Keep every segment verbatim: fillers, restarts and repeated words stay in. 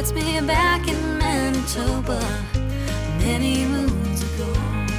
puts me back in Manitoba many moons ago.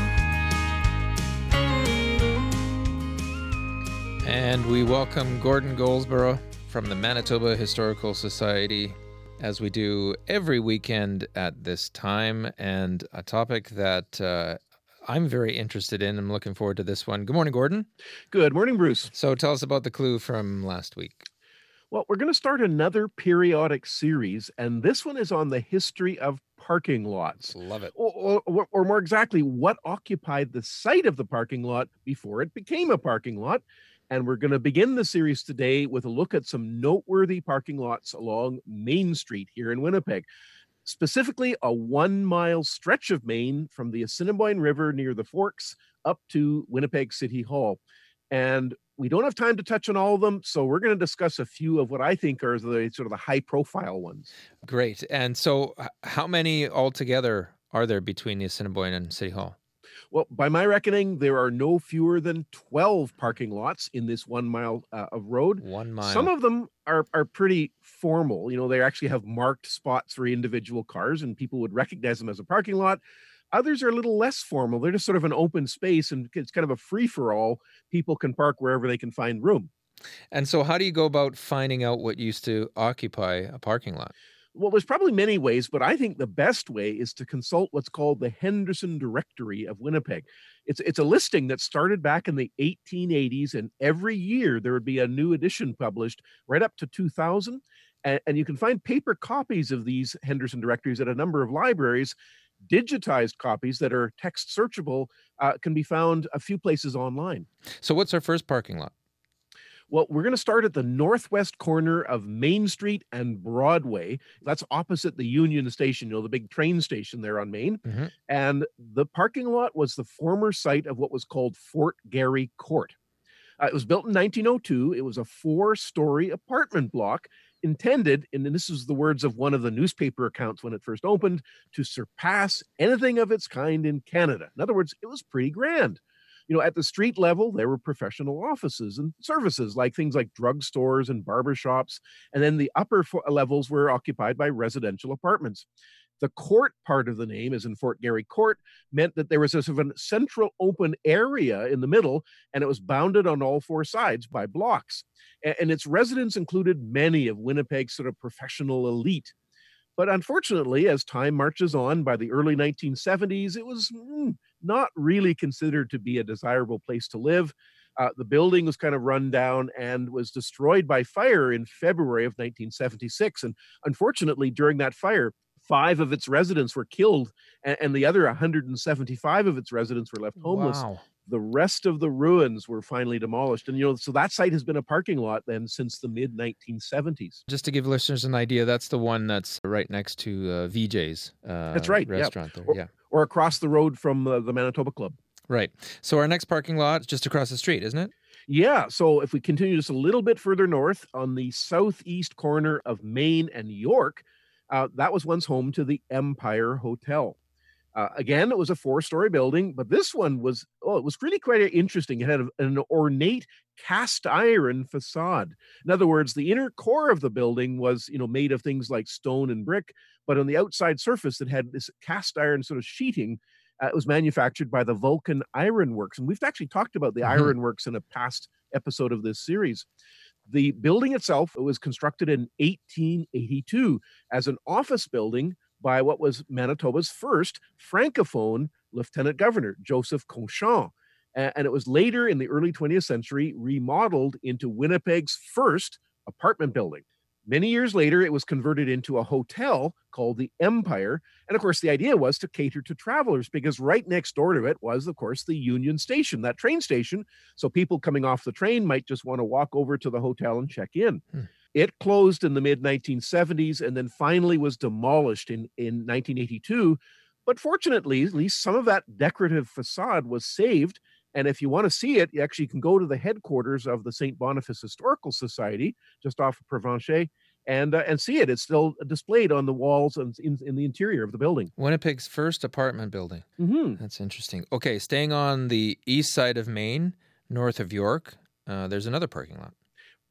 And we welcome Gordon Goldsborough from the Manitoba Historical Society, as we do every weekend at this time, and a topic that uh, I'm very interested in. I'm looking forward to this one. Good morning, Gordon. Good morning, Bruce. So tell us about the clue from last week. Well, we're going to start another periodic series, and this one is on the history of parking lots. Love it. Or, or, or more exactly, what occupied the site of the parking lot before it became a parking lot. And we're going to begin the series today with a look at some noteworthy parking lots along Main Street here in Winnipeg. Specifically, a one-mile stretch of Main from the Assiniboine River near the Forks up to Winnipeg City Hall. And we don't have time to touch on all of them, so we're going to discuss a few of what I think are the sort of the high-profile ones. Great. And so how many altogether are there between the Assiniboine and City Hall? Well, by my reckoning, there are no fewer than twelve parking lots in this one mile uh, of road. One mile. Some of them are, are pretty formal. You know, they actually have marked spots for individual cars, and people would recognize them as a parking lot. Others are a little less formal. They're just sort of an open space, and it's kind of a free-for-all. People can park wherever they can find room. And so how do you go about finding out what used to occupy a parking lot? Well, there's probably many ways, but I think the best way is to consult what's called the Henderson Directory of Winnipeg. It's it's a listing that started back in the eighteen eighties, and every year there would be a new edition published right up to two thousand. And, and you can find paper copies of these Henderson directories at a number of libraries. Digitized copies that are text searchable uh, can be found a few places online. So what's our first parking lot? Well, we're going to start at the northwest corner of Main Street and Broadway. That's opposite the Union Station, you know, the big train station there on Main. Mm-hmm. And the parking lot was the former site of what was called Fort Garry Court. Uh, it was built in nineteen oh two. It was a four-story apartment block intended, and this is the words of one of the newspaper accounts when it first opened, to surpass anything of its kind in Canada. In other words, it was pretty grand. You know, at the street level, there were professional offices and services like things like drugstores and barbershops. And then the upper fo- levels were occupied by residential apartments. The court part of the name, as in Fort Garry Court, meant that there was a sort of a central open area in the middle, and it was bounded on all four sides by blocks. And, and its residents included many of Winnipeg's sort of professional elite. But unfortunately, as time marches on, by the early nineteen seventies, it was mm, not really considered to be a desirable place to live. Uh, the building was kind of run down and was destroyed by fire in February of nineteen seventy-six. And unfortunately, during that fire, five of its residents were killed, and, and the other one hundred seventy-five of its residents were left homeless. Wow. The rest of the ruins were finally demolished. And, you know, so that site has been a parking lot then since the mid nineteen seventies. Just to give listeners an idea, that's the one that's right next to uh, V J's uh, That's right, restaurant yeah. there. Or, yeah. or across the road from uh, the Manitoba Club. Right. So our next parking lot is just across the street, isn't it? Yeah. So if we continue just a little bit further north on the southeast corner of Main and York, uh, that was once home to the Empire Hotel. Uh, again, it was a four-story building, but this one was, oh, it was really quite interesting. It had a, an ornate cast iron facade. In other words, the inner core of the building was, you know, made of things like stone and brick, but on the outside surface, it had this cast iron sort of sheeting. Uh, it was manufactured by the Vulcan Iron Works, and we've actually talked about the Mm-hmm. Iron Works in a past episode of this series. The building itself was constructed in eighteen eighty-two as an office building by what was Manitoba's first Francophone Lieutenant Governor, Joseph Conchamp. And it was later in the early twentieth century remodeled into Winnipeg's first apartment building. Many years later, it was converted into a hotel called the Empire. And of course, the idea was to cater to travelers because right next door to it was, of course, the Union Station, that train station. So people coming off the train might just want to walk over to the hotel and check in. Hmm. It closed in the mid nineteen seventies and then finally was demolished in, in nineteen eighty-two. But fortunately, at least some of that decorative facade was saved. And if you want to see it, you actually can go to the headquarters of the Saint Boniface Historical Society, just off of Provencher, and uh, and see it. It's still displayed on the walls and in, in the interior of the building. Winnipeg's first apartment building. Mm-hmm. That's interesting. Okay, staying on the east side of Main, north of York, uh, there's another parking lot.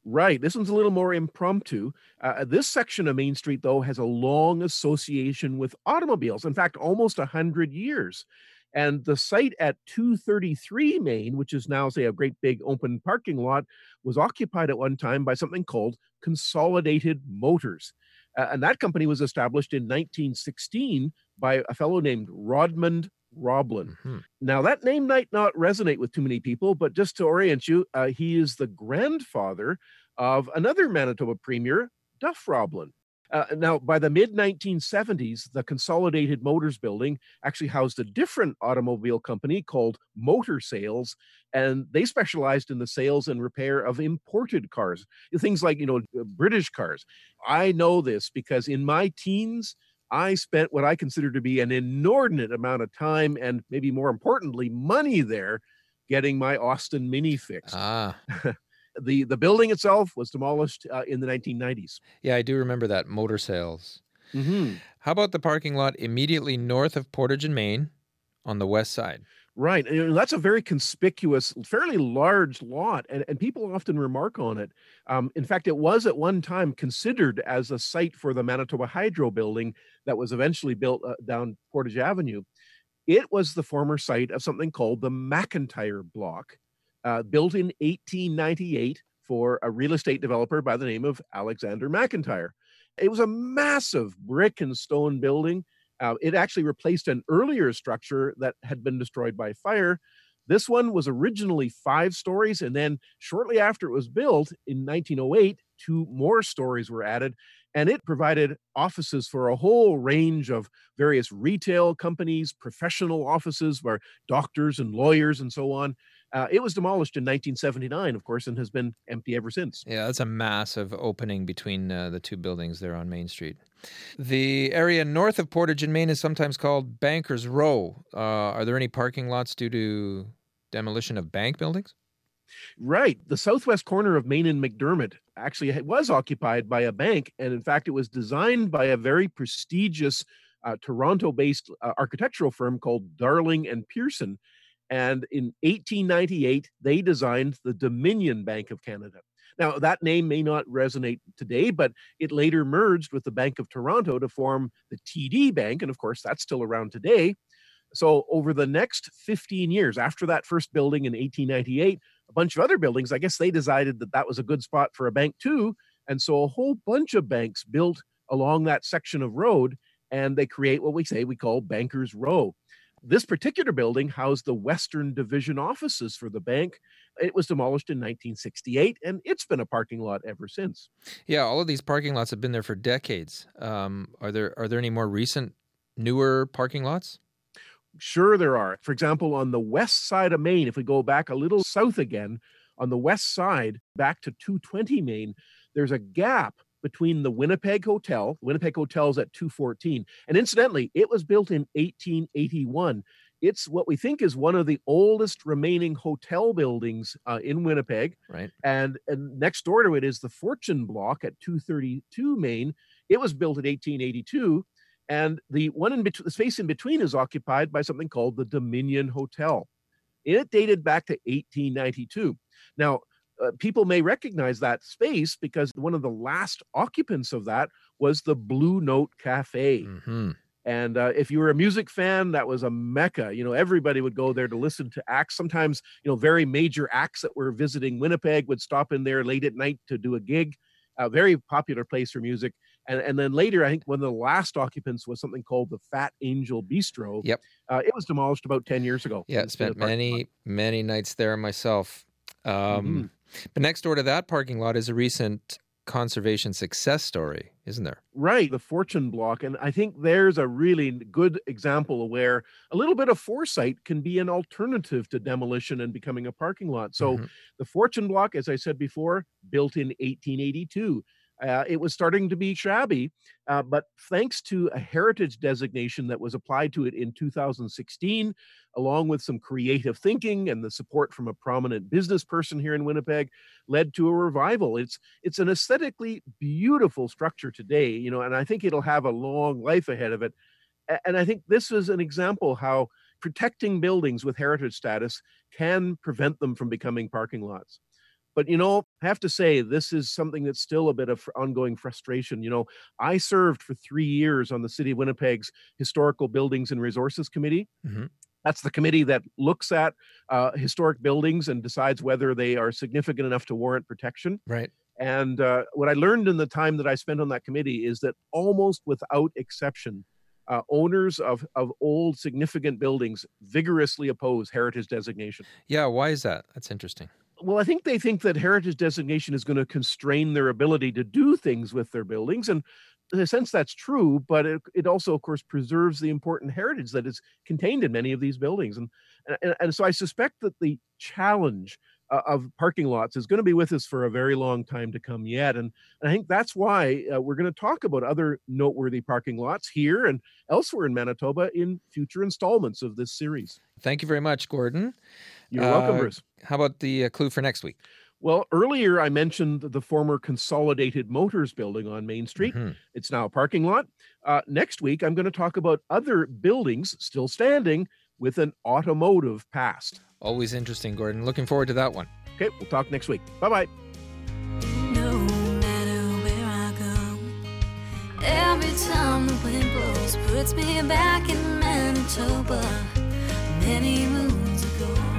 Right. This one's a little more impromptu. Uh, this section of Main Street, though, has a long association with automobiles. In fact, almost one hundred years. And the site at two thirty-three Main, which is now, say, a great big open parking lot, was occupied at one time by something called Consolidated Motors. Uh, and that company was established in nineteen sixteen by a fellow named Rodmond Roblin. Mhm. Now, that name might not resonate with too many people, but just to orient you, uh, he is the grandfather of another Manitoba premier, Duff Roblin. Uh, now, by the mid nineteen seventies, the Consolidated Motors building actually housed a different automobile company called Motor Sales, and they specialized in the sales and repair of imported cars, things like, you know, British cars. I know this because in my teens, I spent what I consider to be an inordinate amount of time and maybe more importantly, money there getting my Austin Mini fixed. Ah, the The building itself was demolished uh, in the nineteen nineties. yeah, I do remember that, Motor Sales. Mm-hmm. How about the parking lot immediately north of Portage and Main on the west side? Right. And you know, that's a very conspicuous, fairly large lot, and, and people often remark on it. Um, in fact, it was at one time considered as a site for the Manitoba Hydro building that was eventually built uh, down Portage Avenue. It was the former site of something called the McIntyre Block, uh, built in eighteen ninety-eight for a real estate developer by the name of Alexander McIntyre. It was a massive brick and stone building. Uh, it actually replaced an earlier structure that had been destroyed by fire. This one was originally five stories, and then shortly after it was built in nineteen oh eight, two more stories were added, and it provided offices for a whole range of various retail companies, professional offices where doctors and lawyers and so on. Uh, it was demolished in nineteen seventy-nine, of course, and has been empty ever since. Yeah, that's a massive opening between uh, the two buildings there on Main Street. The area north of Portage and Main is sometimes called Bankers Row. Uh, are there any parking lots due to demolition of bank buildings? Right. The southwest corner of Main and McDermott actually was occupied by a bank. And in fact, it was designed by a very prestigious uh, Toronto-based uh, architectural firm called Darling and Pearson. And in eighteen ninety-eight, they designed the Dominion Bank of Canada. Now, that name may not resonate today, but it later merged with the Bank of Toronto to form the T D Bank. And of course, that's still around today. So over the next fifteen years, after that first building in eighteen ninety-eight, a bunch of other buildings, I guess they decided that that was a good spot for a bank too. And so a whole bunch of banks built along that section of road, and they create what we say we call Bankers Row. This particular building housed the Western Division offices for the bank. It was demolished in nineteen sixty-eight, and it's been a parking lot ever since. Yeah, all of these parking lots have been there for decades. Um, are there are there any more recent, newer parking lots? Sure there are. For example, on the west side of Main, if we go back a little south again, on the west side, back to two twenty Main, there's a gap between the Winnipeg Hotel. Winnipeg Hotel's at two fourteen. And incidentally, it was built in eighteen eighty-one. It's what we think is one of the oldest remaining hotel buildings uh, in Winnipeg. Right. And, and next door to it is the Fortune Block at two thirty-two Main. It was built in eighteen eighty-two. And the one in between, the space in between is occupied by something called the Dominion Hotel. It dated back to eighteen ninety-two. Now, uh, people may recognize that space because one of the last occupants of that was the Blue Note Cafe. Mm-hmm. And uh, if you were a music fan, that was a mecca. You know, everybody would go there to listen to acts. Sometimes, you know, very major acts that were visiting Winnipeg would stop in there late at night to do a gig. A very popular place for music. And, and then later, I think one of the last occupants was something called the Fat Angel Bistro. Yep. Uh, it was demolished about ten years ago. Yeah, It's spent been a parking many, lot. many nights there myself. Um, Mm-hmm. But next door to that parking lot is a recent conservation success story, isn't there? Right, the Fortune Block. And I think there's a really good example of where a little bit of foresight can be an alternative to demolition and becoming a parking lot. So Mhm. the Fortune Block, as I said before, built in eighteen eighty-two. Uh, it was starting to be shabby, uh, but thanks to a heritage designation that was applied to it in two thousand sixteen, along with some creative thinking and the support from a prominent business person here in Winnipeg, led to a revival. It's it's an aesthetically beautiful structure today, you know, and I think it'll have a long life ahead of it. A- And I think this is an example how protecting buildings with heritage status can prevent them from becoming parking lots. But, you know, I have to say, this is something that's still a bit of ongoing frustration. You know, I served for three years on the City of Winnipeg's Historical Buildings and Resources Committee. Mm-hmm. That's the committee that looks at uh, historic buildings and decides whether they are significant enough to warrant protection. Right. And uh, what I learned in the time that I spent on that committee is that almost without exception, uh, owners of, of old significant buildings vigorously oppose heritage designation. Yeah, why is that? That's interesting. Well, I think they think that heritage designation is going to constrain their ability to do things with their buildings. And in a sense, that's true, but it, it also, of course, preserves the important heritage that is contained in many of these buildings. And, and, and so I suspect that the challenge uh, of parking lots is going to be with us for a very long time to come yet. And, and I think that's why uh, we're going to talk about other noteworthy parking lots here and elsewhere in Manitoba in future installments of this series. Thank you very much, Gordon. You're welcome, Uh, Bruce. How about the uh, clue for next week? Well, earlier I mentioned the former Consolidated Motors building on Main Street. Mhm. It's now a parking lot. Uh, next week, I'm going to talk about other buildings still standing with an automotive past. Always interesting, Gordon. Looking forward to that one. Okay, we'll talk next week. Bye-bye. No matter where I go, every time the wind blows, puts me back in Manitoba many moons ago.